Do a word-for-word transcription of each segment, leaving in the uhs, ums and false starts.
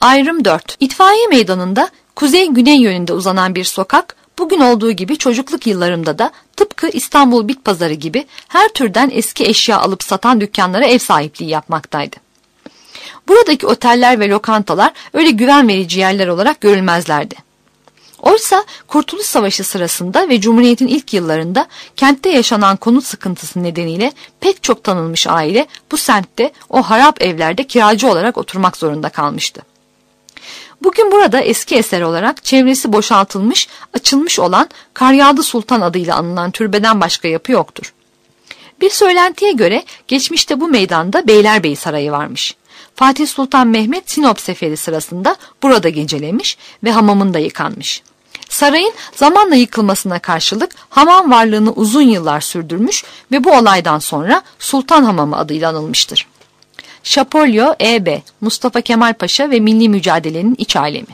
Ayrım dört. İtfaiye meydanında kuzey-güney yönünde uzanan bir sokak, bugün olduğu gibi çocukluk yıllarımda da tıpkı İstanbul Bit Pazarı gibi her türden eski eşya alıp satan dükkanlara ev sahipliği yapmaktaydı. Buradaki oteller ve lokantalar öyle güven verici yerler olarak görülmezlerdi. Oysa Kurtuluş Savaşı sırasında ve Cumhuriyet'in ilk yıllarında kentte yaşanan konut sıkıntısı nedeniyle pek çok tanınmış aile bu semtte o harap evlerde kiracı olarak oturmak zorunda kalmıştı. Bugün burada eski eser olarak çevresi boşaltılmış, açılmış olan Karyağdı Sultan adıyla anılan türbeden başka yapı yoktur. Bir söylentiye göre geçmişte bu meydanda Beylerbeyi Sarayı varmış. Fatih Sultan Mehmet Sinop seferi sırasında burada gecelemiş ve hamamında yıkanmış. Sarayın zamanla yıkılmasına karşılık hamam varlığını uzun yıllar sürdürmüş ve bu olaydan sonra Sultan Hamamı adıyla anılmıştır. Şapolyo, E B, Mustafa Kemal Paşa ve Milli Mücadele'nin iç alemi.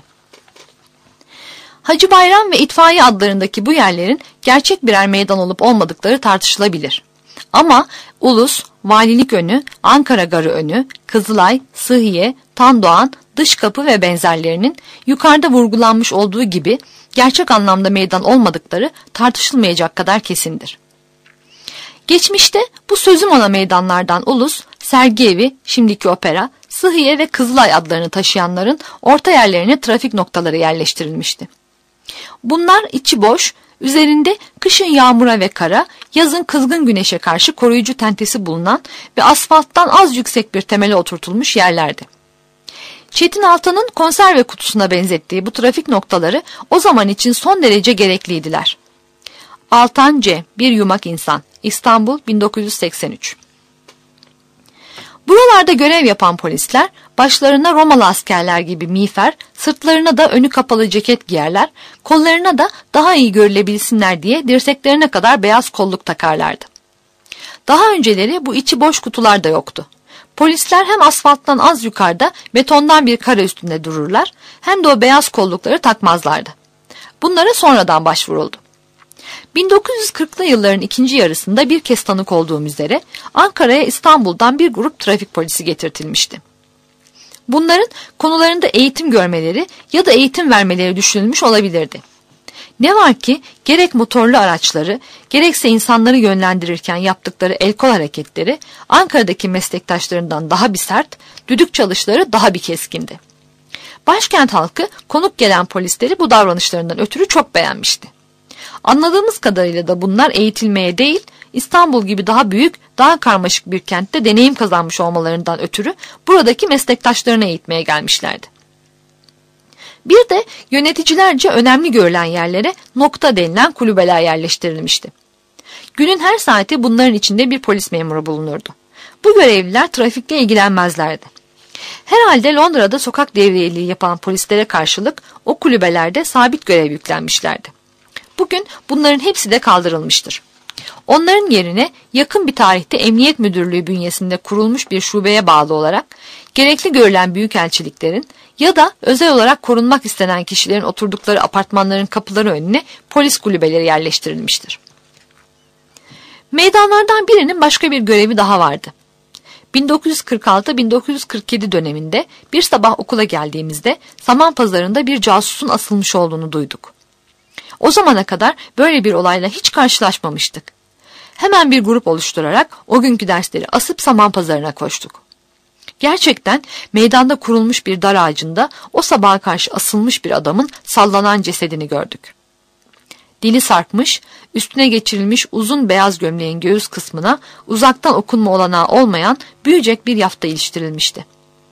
Hacı Bayram ve İtfaiye adlarındaki bu yerlerin gerçek birer meydan olup olmadıkları tartışılabilir. Ama Ulus, Valilik Önü, Ankara Garı Önü, Kızılay, Sıhhiye, Tandoğan, Dışkapı ve benzerlerinin yukarıda vurgulanmış olduğu gibi gerçek anlamda meydan olmadıkları tartışılmayacak kadar kesindir. Geçmişte bu sözüm ona meydanlardan Ulus, Sergievi, şimdiki opera, Sıhhiye ve Kızılay adlarını taşıyanların orta yerlerine trafik noktaları yerleştirilmişti. Bunlar içi boş, üzerinde kışın yağmura ve kara, yazın kızgın güneşe karşı koruyucu tentesi bulunan ve asfalttan az yüksek bir temele oturtulmuş yerlerdi. Çetin Altan'ın konserve kutusuna benzettiği bu trafik noktaları o zaman için son derece gerekliydiler. Altan C. Bir Yumak İnsan, İstanbul bin dokuz yüz seksen üç. Buralarda görev yapan polisler başlarına Romalı askerler gibi miğfer, sırtlarına da önü kapalı ceket giyerler, kollarına da daha iyi görülebilsinler diye dirseklerine kadar beyaz kolluk takarlardı. Daha önceleri bu içi boş kutular da yoktu. Polisler hem asfalttan az yukarıda betondan bir kare üstünde dururlar, hem de o beyaz kollukları takmazlardı. Bunlara sonradan başvuruldu. bin dokuz yüz kırklı yılların ikinci yarısında bir kez tanık olduğum üzere Ankara'ya İstanbul'dan bir grup trafik polisi getirtilmişti. Bunların konularında eğitim görmeleri ya da eğitim vermeleri düşünülmüş olabilirdi. Ne var ki gerek motorlu araçları, gerekse insanları yönlendirirken yaptıkları el kol hareketleri Ankara'daki meslektaşlarından daha bir sert, düdük çalışları daha bir keskindi. Başkent halkı konuk gelen polisleri bu davranışlarından ötürü çok beğenmişti. Anladığımız kadarıyla da bunlar eğitilmeye değil, İstanbul gibi daha büyük, daha karmaşık bir kentte deneyim kazanmış olmalarından ötürü buradaki meslektaşlarını eğitmeye gelmişlerdi. Bir de yöneticilerce önemli görülen yerlere nokta denilen kulübeler yerleştirilmişti. Günün her saati bunların içinde bir polis memuru bulunurdu. Bu görevliler trafikle ilgilenmezlerdi. Herhalde Londra'da sokak devriyeliği yapan polislere karşılık o kulübelerde sabit görev yüklenmişlerdi. Bugün bunların hepsi de kaldırılmıştır. Onların yerine yakın bir tarihte Emniyet Müdürlüğü bünyesinde kurulmuş bir şubeye bağlı olarak gerekli görülen büyükelçiliklerin ya da özel olarak korunmak istenen kişilerin oturdukları apartmanların kapıları önüne polis kulübeleri yerleştirilmiştir. Meydanlardan birinin başka bir görevi daha vardı. bin dokuz yüz kırk altı bin dokuz yüz kırk yedi döneminde bir sabah okula geldiğimizde Samanpazarı'nda bir casusun asılmış olduğunu duyduk. O zamana kadar böyle bir olayla hiç karşılaşmamıştık. Hemen bir grup oluşturarak o günkü dersleri asıp Samanpazarı'na koştuk. Gerçekten meydanda kurulmuş bir dar ağacında o sabaha karşı asılmış bir adamın sallanan cesedini gördük. Dili sarkmış, üstüne geçirilmiş uzun beyaz gömleğin göğüs kısmına uzaktan okunma olanağı olmayan büyücek bir yafta iliştirilmişti.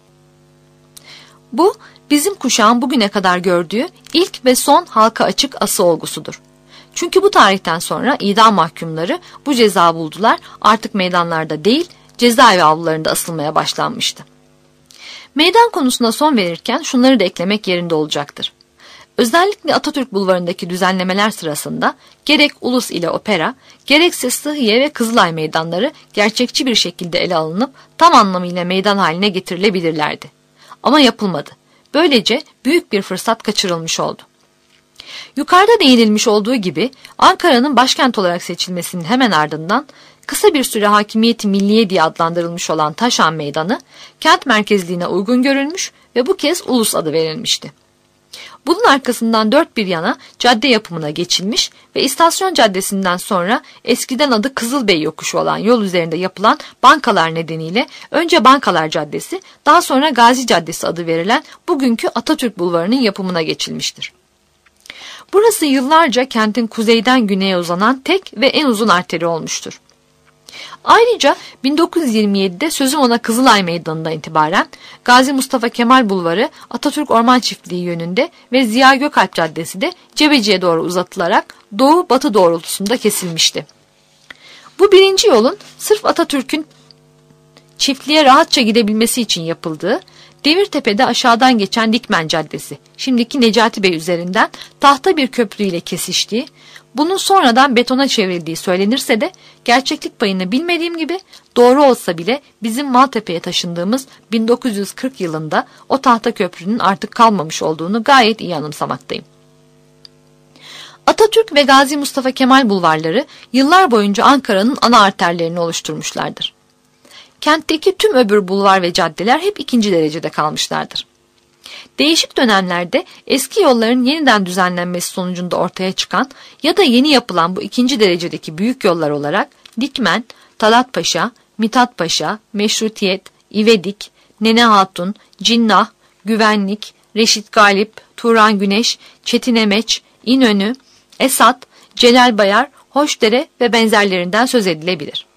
Bu, bizim kuşağın bugüne kadar gördüğü ilk ve son halka açık ası olgusudur. Çünkü bu tarihten sonra idam mahkumları bu ceza buldular, artık meydanlarda değil, cezaevi avlularında asılmaya başlanmıştı. Meydan konusuna son verirken şunları da eklemek yerinde olacaktır. Özellikle Atatürk Bulvarı'ndaki düzenlemeler sırasında gerek Ulus ile Opera, gerekse Sıhhiye ve Kızılay meydanları gerçekçi bir şekilde ele alınıp tam anlamıyla meydan haline getirilebilirlerdi. Ama yapılmadı. Böylece büyük bir fırsat kaçırılmış oldu. Yukarıda değinilmiş olduğu gibi Ankara'nın başkent olarak seçilmesinin hemen ardından kısa bir süre Hakimiyeti Milliye diye adlandırılmış olan Taşan Meydanı kent merkezliğine uygun görülmüş ve bu kez Ulus adı verilmişti. Bunun arkasından dört bir yana cadde yapımına geçilmiş ve İstasyon Caddesi'nden sonra eskiden adı Kızılbey Yokuşu olan yol üzerinde yapılan bankalar nedeniyle önce Bankalar Caddesi, daha sonra Gazi Caddesi adı verilen bugünkü Atatürk Bulvarı'nın yapımına geçilmiştir. Burası yıllarca kentin kuzeyden güneye uzanan tek ve en uzun arteri olmuştur. Ayrıca bin dokuz yüz yirmi yedide sözüm ona Kızılay Meydanı'ndan itibaren Gazi Mustafa Kemal Bulvarı Atatürk Orman Çiftliği yönünde ve Ziya Gökalp Caddesi de Cebeci'ye doğru uzatılarak doğu-batı doğrultusunda kesilmişti. Bu birinci yolun sırf Atatürk'ün çiftliğe rahatça gidebilmesi için yapıldığı, Demirtepe'de aşağıdan geçen Dikmen Caddesi, şimdiki Necati Bey üzerinden tahta bir köprüyle kesiştiği, bunun sonradan betona çevrildiği söylenirse de gerçeklik payını bilmediğim gibi doğru olsa bile bizim Maltepe'ye taşındığımız bin dokuz yüz kırk yılında o tahta köprünün artık kalmamış olduğunu gayet iyi anımsamaktayım. Atatürk ve Gazi Mustafa Kemal bulvarları yıllar boyunca Ankara'nın ana arterlerini oluşturmuşlardır. Kentteki tüm öbür bulvar ve caddeler hep ikinci derecede kalmışlardır. Değişik dönemlerde eski yolların yeniden düzenlenmesi sonucunda ortaya çıkan ya da yeni yapılan bu ikinci derecedeki büyük yollar olarak Dikmen, Talatpaşa, Mithatpaşa, Meşrutiyet, İvedik, Nene Hatun, Cinnah, Güvenlik, Reşit Galip, Turan Güneş, Çetin Emeç, İnönü, Esat, Celal Bayar, Hoşdere ve benzerlerinden söz edilebilir.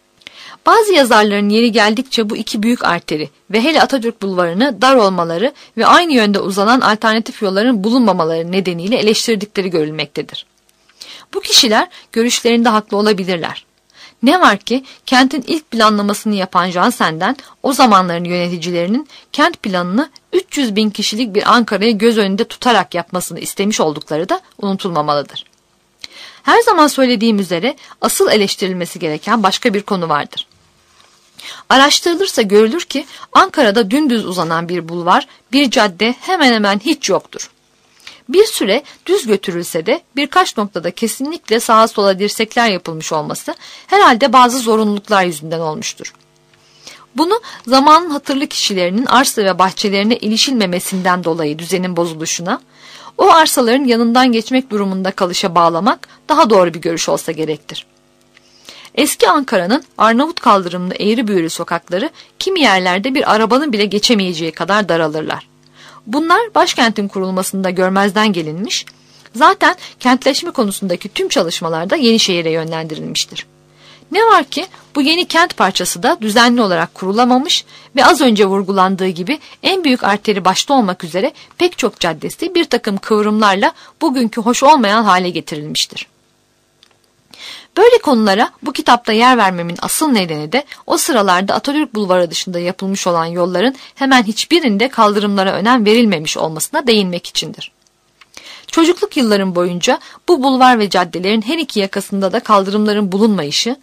Bazı yazarların yeri geldikçe bu iki büyük arteri ve hele Atatürk Bulvarı'nı dar olmaları ve aynı yönde uzanan alternatif yolların bulunmamaları nedeniyle eleştirdikleri görülmektedir. Bu kişiler görüşlerinde haklı olabilirler. Ne var ki kentin ilk planlamasını yapan Jansen'den o zamanların yöneticilerinin kent planını üç yüz bin kişilik bir Ankara'yı göz önünde tutarak yapmasını istemiş oldukları da unutulmamalıdır. Her zaman söylediğim üzere asıl eleştirilmesi gereken başka bir konu vardır. Araştırılırsa görülür ki Ankara'da dümdüz uzanan bir bulvar, bir cadde hemen hemen hiç yoktur. Bir süre düz götürülse de birkaç noktada kesinlikle sağa sola dirsekler yapılmış olması herhalde bazı zorunluluklar yüzünden olmuştur. Bunu zamanın hatırlı kişilerinin arsa ve bahçelerine ilişilmemesinden dolayı düzenin bozuluşuna, o arsaların yanından geçmek durumunda kalışa bağlamak daha doğru bir görüş olsa gerektir. Eski Ankara'nın Arnavut kaldırımlı eğri büğrü sokakları kimi yerlerde bir arabanın bile geçemeyeceği kadar daralırlar. Bunlar başkentin kurulmasında görmezden gelinmiş, zaten kentleşme konusundaki tüm çalışmalarda Yenişehir'e yönlendirilmiştir. Ne var ki bu yeni kent parçası da düzenli olarak kurulamamış ve az önce vurgulandığı gibi en büyük arteri başta olmak üzere pek çok caddesi bir takım kıvrımlarla bugünkü hoş olmayan hale getirilmiştir. Böyle konulara bu kitapta yer vermemin asıl nedeni de o sıralarda Atatürk Bulvarı dışında yapılmış olan yolların hemen hiçbirinde kaldırımlara önem verilmemiş olmasına değinmek içindir. Çocukluk yıllarım boyunca bu bulvar ve caddelerin her iki yakasında da kaldırımların bulunmayışı,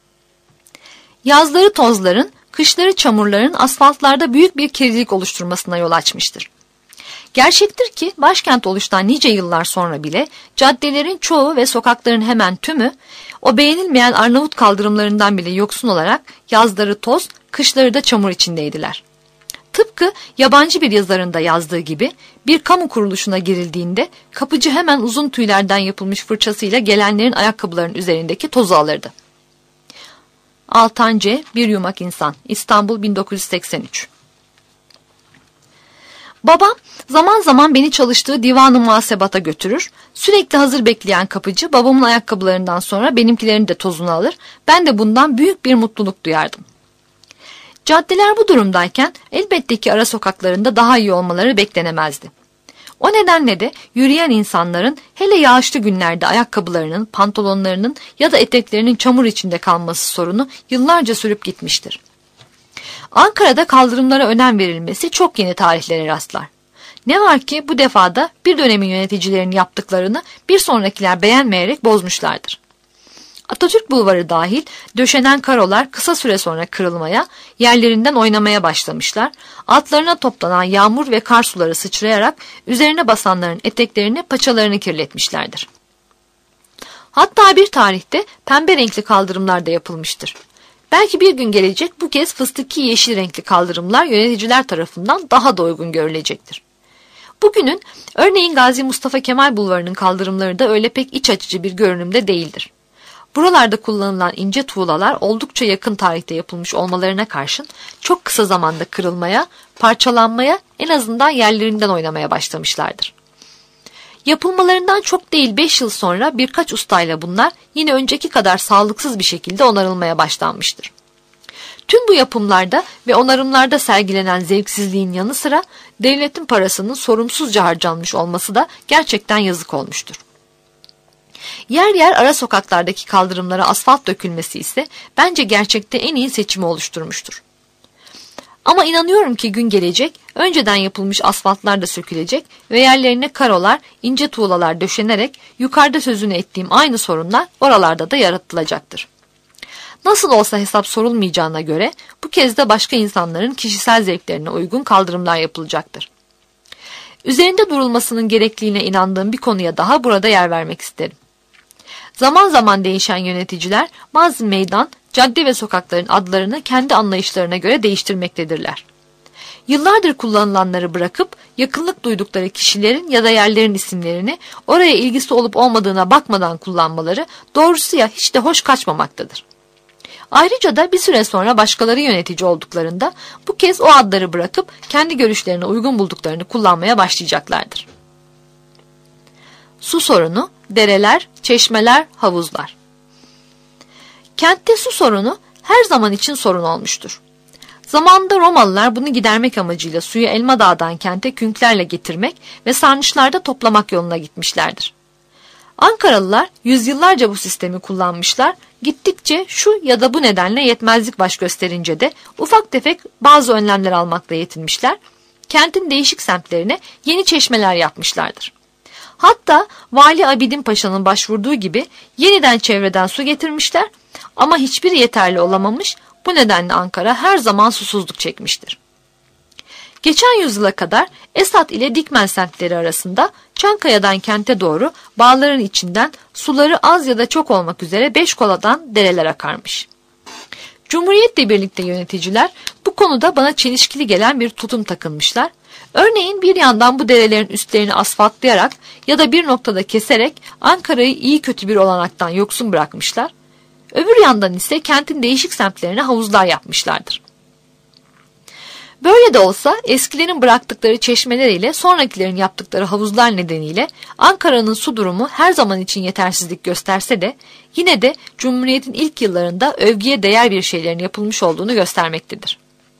yazları tozların, kışları çamurların asfaltlarda büyük bir kirlilik oluşturmasına yol açmıştır. Gerçektir ki başkent oluştan nice yıllar sonra bile caddelerin çoğu ve sokakların hemen tümü o beğenilmeyen Arnavut kaldırımlarından bile yoksun olarak yazları toz, kışları da çamur içindeydiler. Tıpkı yabancı bir yazarın da yazdığı gibi bir kamu kuruluşuna girildiğinde kapıcı hemen uzun tüylerden yapılmış fırçasıyla gelenlerin ayakkabılarının üzerindeki tozu alırdı. Altan C. Bir Yumak İnsan, İstanbul bin dokuz yüz seksen üç. Babam zaman zaman beni çalıştığı divan-ı muhasebata götürür, sürekli hazır bekleyen kapıcı babamın ayakkabılarından sonra benimkilerin de tozunu alır, ben de bundan büyük bir mutluluk duyardım. Caddeler bu durumdayken elbette ki ara sokaklarında daha iyi olmaları beklenemezdi. O nedenle de yürüyen insanların hele yağışlı günlerde ayakkabılarının, pantolonlarının ya da eteklerinin çamur içinde kalması sorunu yıllarca sürüp gitmiştir. Ankara'da kaldırımlara önem verilmesi çok yeni tarihlere rastlar. Ne var ki bu defada bir dönemin yöneticilerinin yaptıklarını bir sonrakiler beğenmeyerek bozmuşlardır. Atatürk Bulvarı dahil döşenen karolar kısa süre sonra kırılmaya, yerlerinden oynamaya başlamışlar, altlarına toplanan yağmur ve kar suları sıçrayarak üzerine basanların eteklerini, paçalarını kirletmişlerdir. Hatta bir tarihte pembe renkli kaldırımlar da yapılmıştır. Belki bir gün gelecek, bu kez fıstıki yeşil renkli kaldırımlar yöneticiler tarafından daha da uygun görülecektir. Bugünün, örneğin Gazi Mustafa Kemal Bulvarı'nın kaldırımları da öyle pek iç açıcı bir görünümde değildir. Buralarda kullanılan ince tuğlalar oldukça yakın tarihte yapılmış olmalarına karşın çok kısa zamanda kırılmaya, parçalanmaya, en azından yerlerinden oynamaya başlamışlardır. Yapılmalarından çok değil beş yıl sonra birkaç ustayla bunlar yine önceki kadar sağlıksız bir şekilde onarılmaya başlanmıştır. Tüm bu yapımlarda ve onarımlarda sergilenen zevksizliğin yanı sıra devletin parasının sorumsuzca harcanmış olması da gerçekten yazık olmuştur. Yer yer ara sokaklardaki kaldırımlara asfalt dökülmesi ise bence gerçekte en iyi seçimi oluşturmuştur. Ama inanıyorum ki gün gelecek, önceden yapılmış asfaltlar da sökülecek ve yerlerine karolar, ince tuğlalar döşenerek yukarıda sözünü ettiğim aynı sorunlar oralarda da yaratılacaktır. Nasıl olsa hesap sorulmayacağına göre bu kez de başka insanların kişisel zevklerine uygun kaldırımlar yapılacaktır. Üzerinde durulmasının gerekliliğine inandığım bir konuya daha burada yer vermek isterim. Zaman zaman değişen yöneticiler bazı meydan, cadde ve sokakların adlarını kendi anlayışlarına göre değiştirmektedirler. Yıllardır kullanılanları bırakıp yakınlık duydukları kişilerin ya da yerlerin isimlerini oraya ilgisi olup olmadığına bakmadan kullanmaları doğrusu ya hiç de hoş kaçmamaktadır. Ayrıca da bir süre sonra başkaları yönetici olduklarında bu kez o adları bırakıp kendi görüşlerine uygun bulduklarını kullanmaya başlayacaklardır. Su sorunu, dereler, çeşmeler, havuzlar. Kentte su sorunu her zaman için sorun olmuştur. Zamanında Romalılar bunu gidermek amacıyla suyu Elma Dağı'dan kente künklerle getirmek ve sarnıçlarda toplamak yoluna gitmişlerdir. Ankaralılar yüzyıllarca bu sistemi kullanmışlar, gittikçe şu ya da bu nedenle yetmezlik baş gösterince de ufak tefek bazı önlemler almakla yetinmişler, kentin değişik semtlerine yeni çeşmeler yapmışlardır. Hatta Vali Abidin Paşa'nın başvurduğu gibi yeniden çevreden su getirmişler ama hiçbiri yeterli olamamış, bu nedenle Ankara her zaman susuzluk çekmiştir. Geçen yüzyıla kadar Esat ile Dikmen semtleri arasında Çankaya'dan kente doğru bağların içinden suları az ya da çok olmak üzere beş koladan dereler akarmış. Cumhuriyetle birlikte yöneticiler bu konuda bana çelişkili gelen bir tutum takınmışlar. Örneğin bir yandan bu derelerin üstlerini asfaltlayarak ya da bir noktada keserek Ankara'yı iyi kötü bir olanaktan yoksun bırakmışlar. Öbür yandan ise kentin değişik semtlerine havuzlar yapmışlardır. Böyle de olsa eskilerin bıraktıkları çeşmeler ile sonrakilerin yaptıkları havuzlar nedeniyle Ankara'nın su durumu her zaman için yetersizlik gösterse de yine de Cumhuriyet'in ilk yıllarında övgüye değer bir şeylerin yapılmış olduğunu göstermektedir.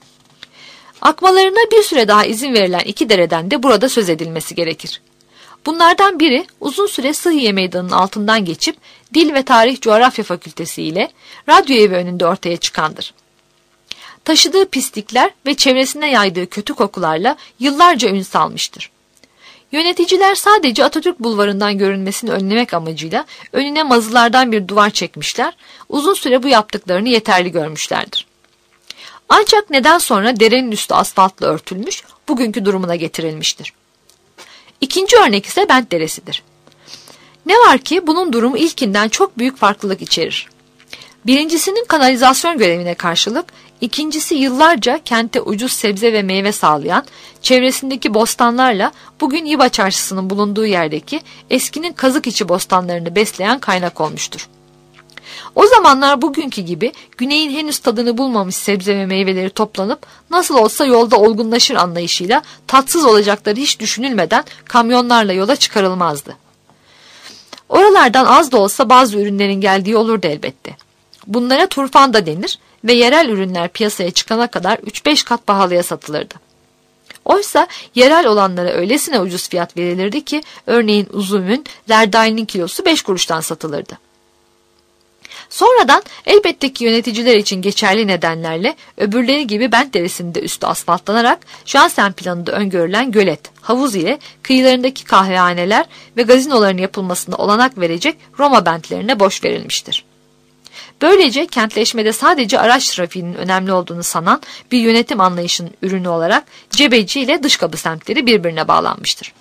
Akmalarına bir süre daha izin verilen iki dereden de burada söz edilmesi gerekir. Bunlardan biri uzun süre Sıhhiye Meydanı'nın altından geçip Dil ve Tarih Coğrafya Fakültesi ile radyo evi önünde ortaya çıkandır. Taşıdığı pislikler ve çevresine yaydığı kötü kokularla yıllarca ün salmıştır. Yöneticiler sadece Atatürk Bulvarı'ndan görünmesini önlemek amacıyla önüne mazılardan bir duvar çekmişler, uzun süre bu yaptıklarını yeterli görmüşlerdir. Ancak neden sonra derenin üstü asfaltla örtülmüş, bugünkü durumuna getirilmiştir. İkinci örnek ise Bent Deresi'dir. Ne var ki bunun durumu ilkinden çok büyük farklılık içerir. Birincisinin kanalizasyon görevine karşılık, ikincisi yıllarca kente ucuz sebze ve meyve sağlayan, çevresindeki bostanlarla bugün Yiba Çarşısı'nın bulunduğu yerdeki eskinin kazık içi bostanlarını besleyen kaynak olmuştur. O zamanlar bugünkü gibi güneyin henüz tadını bulmamış sebze ve meyveleri toplanıp nasıl olsa yolda olgunlaşır anlayışıyla tatsız olacakları hiç düşünülmeden kamyonlarla yola çıkarılmazdı. Oralardan az da olsa bazı ürünlerin geldiği olurdu elbette. Bunlara turfan da denir ve yerel ürünler piyasaya çıkana kadar üç beş kat pahalıya satılırdı. Oysa yerel olanlara öylesine ucuz fiyat verilirdi ki örneğin üzümün, zerdailinin kilosu beş kuruştan satılırdı. Sonradan elbette ki yöneticiler için geçerli nedenlerle öbürleri gibi Bent Deresi'nde üstü asfaltlanarak Jansen planında öngörülen gölet, havuz ile kıyılarındaki kahvehaneler ve gazinoların yapılmasına olanak verecek Roma bentlerine boş verilmiştir. Böylece kentleşmede sadece araç trafiğinin önemli olduğunu sanan bir yönetim anlayışının ürünü olarak Cebeci ile Dışkapı semtleri birbirine bağlanmıştır.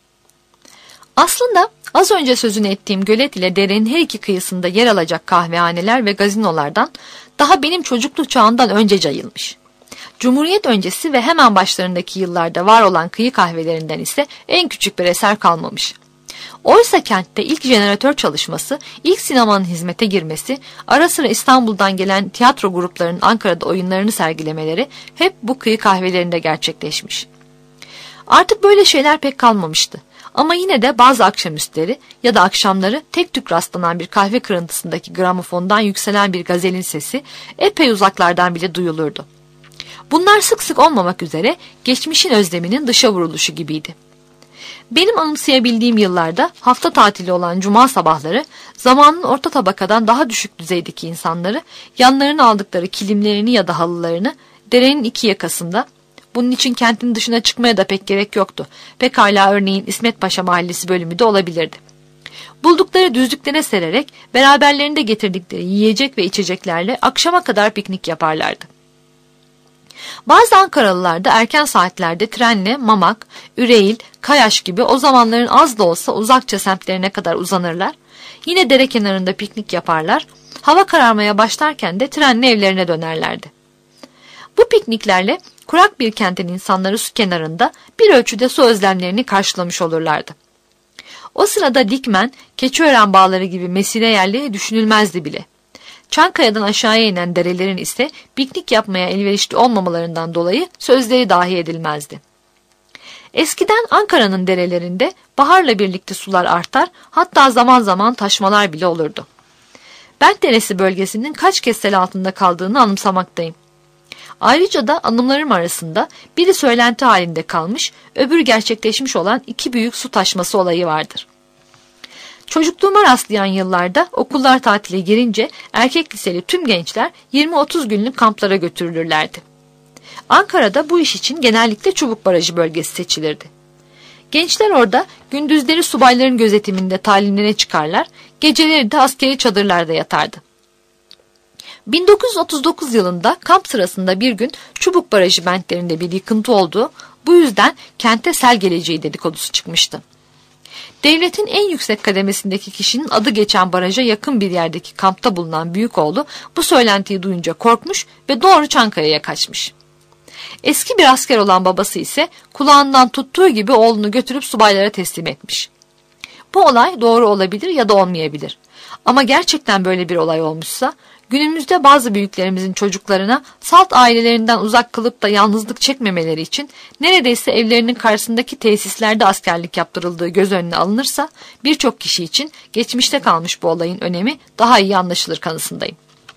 Aslında az önce sözünü ettiğim gölet ile derenin her iki kıyısında yer alacak kahvehaneler ve gazinolardan daha benim çocukluk çağından önce cayılmış. Cumhuriyet öncesi ve hemen başlarındaki yıllarda var olan kıyı kahvelerinden ise en küçük bir eser kalmamış. Oysa kentte ilk jeneratör çalışması, ilk sinemanın hizmete girmesi, ara sıra İstanbul'dan gelen tiyatro gruplarının Ankara'da oyunlarını sergilemeleri hep bu kıyı kahvelerinde gerçekleşmiş. Artık böyle şeyler pek kalmamıştı. Ama yine de bazı akşamüstleri ya da akşamları tek tük rastlanan bir kahve kırıntısındaki gramofondan yükselen bir gazelin sesi epey uzaklardan bile duyulurdu. Bunlar sık sık olmamak üzere geçmişin özleminin dışa vuruluşu gibiydi. Benim anımsayabildiğim yıllarda hafta tatili olan cuma sabahları zamanın orta tabakadan daha düşük düzeydeki insanları yanlarına aldıkları kilimlerini ya da halılarını derenin iki yakasında, bunun için kentin dışına çıkmaya da pek gerek yoktu. Pekala örneğin İsmet Paşa Mahallesi bölümü de olabilirdi. Buldukları düzlüklere sererek beraberlerinde getirdikleri yiyecek ve içeceklerle akşama kadar piknik yaparlardı. Bazı Ankaralılar da erken saatlerde trenle Mamak, Üreğil, Kayaş gibi o zamanların az da olsa uzakça semtlerine kadar uzanırlar. Yine dere kenarında piknik yaparlar. Hava kararmaya başlarken de trenle evlerine dönerlerdi. Bu pikniklerle kurak bir kentin insanları su kenarında bir ölçüde su özlemlerini karşılamış olurlardı. O sırada Dikmen, Keçiören bağları gibi mesire yerleri düşünülmezdi bile. Çankaya'dan aşağıya inen derelerin ise piknik yapmaya elverişli olmamalarından dolayı sözleri dahi edilmezdi. Eskiden Ankara'nın derelerinde baharla birlikte sular artar, hatta zaman zaman taşmalar bile olurdu. Bent Deresi bölgesinin kaç kez sel altında kaldığını anımsamaktayım. Ayrıca da anılarım arasında biri söylenti halinde kalmış, öbürü gerçekleşmiş olan iki büyük su taşması olayı vardır. Çocukluğuma rastlayan yıllarda okullar tatile girince erkek liseli tüm gençler yirmi otuz günlük kamplara götürülürlerdi. Ankara'da bu iş için genellikle Çubuk Barajı bölgesi seçilirdi. Gençler orada gündüzleri subayların gözetiminde talimlerine çıkarlar, geceleri de askeri çadırlarda yatardı. bin dokuz yüz otuz dokuz yılında kamp sırasında bir gün Çubuk Barajı bentlerinde bir yıkıntı olduğu, bu yüzden kente sel geleceği dedikodusu çıkmıştı. Devletin en yüksek kademesindeki kişinin adı geçen baraja yakın bir yerdeki kampta bulunan büyükoğlu bu söylentiyi duyunca korkmuş ve doğru Çankaya'ya kaçmış. Eski bir asker olan babası ise kulağından tuttuğu gibi oğlunu götürüp subaylara teslim etmiş. Bu olay doğru olabilir ya da olmayabilir. Ama gerçekten böyle bir olay olmuşsa, günümüzde bazı büyüklerimizin çocuklarına salt ailelerinden uzak kılıp da yalnızlık çekmemeleri için neredeyse evlerinin karşısındaki tesislerde askerlik yaptırıldığı göz önüne alınırsa, birçok kişi için geçmişte kalmış bu olayın önemi daha iyi anlaşılır kanısındayım.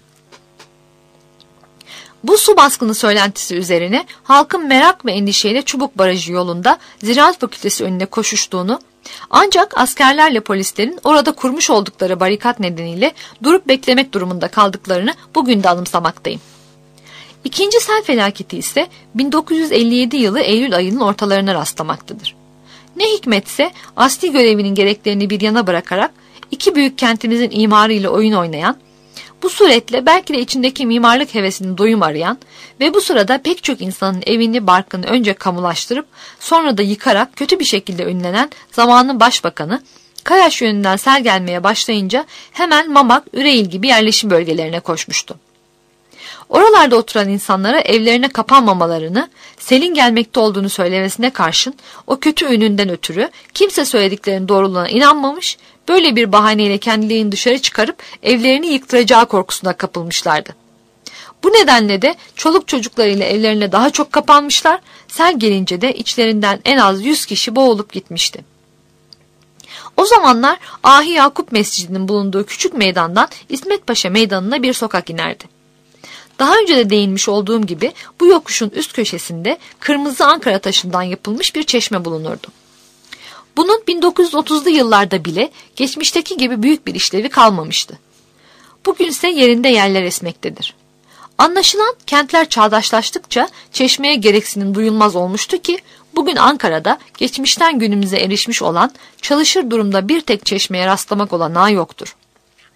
Bu su baskını söylentisi üzerine halkın merak ve endişeyle Çubuk Barajı yolunda Ziraat Fakültesi önüne koşuştuğunu, ancak askerlerle polislerin orada kurmuş oldukları barikat nedeniyle durup beklemek durumunda kaldıklarını bugün de anımsamaktayım. İkinci sel felaketi ise bin dokuz yüz elli yedi yılı Eylül ayının ortalarına rastlamaktadır. Ne hikmetse asli görevinin gereklerini bir yana bırakarak iki büyük kentimizin imarıyla oyun oynayan, bu suretle belki de içindeki mimarlık hevesini doyum arayan ve bu sırada pek çok insanın evini barkını önce kamulaştırıp sonra da yıkarak kötü bir şekilde ünlenen zamanın başbakanı, Kayaş yönünden sel gelmeye başlayınca hemen Mamak, Üreğil gibi yerleşim bölgelerine koşmuştu. Oralarda oturan insanlara evlerine kapanmamalarını, selin gelmekte olduğunu söylemesine karşın o kötü ününden ötürü kimse söylediklerinin doğruluğuna inanmamış, böyle bir bahaneyle kendilerini dışarı çıkarıp evlerini yıktıracağı korkusuna kapılmışlardı. Bu nedenle de çoluk çocuklarıyla evlerine daha çok kapanmışlar, sel gelince de içlerinden en az yüz kişi boğulup gitmişti. O zamanlar Ahi Yakup Mescidi'nin bulunduğu küçük meydandan İsmet Paşa Meydanı'na bir sokak inerdi. Daha önce de değinmiş olduğum gibi bu yokuşun üst köşesinde kırmızı Ankara taşından yapılmış bir çeşme bulunurdu. Bunun bin dokuz yüz otuzlu yıllarda bile geçmişteki gibi büyük bir işlevi kalmamıştı. Bugünse yerinde yerler esmektedir. Anlaşılan kentler çağdaşlaştıkça çeşmeye gereksinim duyulmaz olmuştu ki bugün Ankara'da geçmişten günümüze erişmiş olan çalışır durumda bir tek çeşmeye rastlamak olanağı yoktur.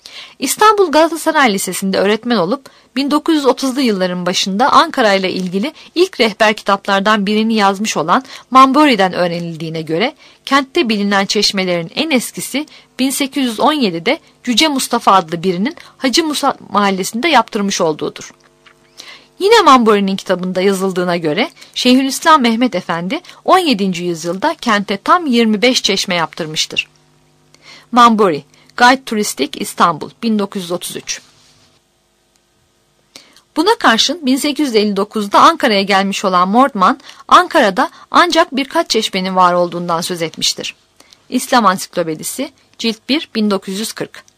İstanbul Galatasaray Lisesi'nde öğretmen olup bin dokuz yüz otuzlu yılların başında Ankara ile ilgili ilk rehber kitaplardan birini yazmış olan Mambori'den öğrenildiğine göre kentte bilinen çeşmelerin en eskisi bin sekiz yüz on yedide Cüce Mustafa adlı birinin Hacı Musa mahallesinde yaptırmış olduğudur. Yine Mambori'nin kitabında yazıldığına göre Şeyhülislam Mehmet Efendi on yedinci yüzyılda kente tam yirmi beş çeşme yaptırmıştır. Mambori, Guide Turistik İstanbul bin dokuz yüz otuz üç. Buna karşın bin sekiz yüz elli dokuzda Ankara'ya gelmiş olan Mordman, Ankara'da ancak birkaç çeşmenin var olduğundan söz etmiştir. İslam Ansiklopedisi, Cilt bir bin dokuz yüz kırk.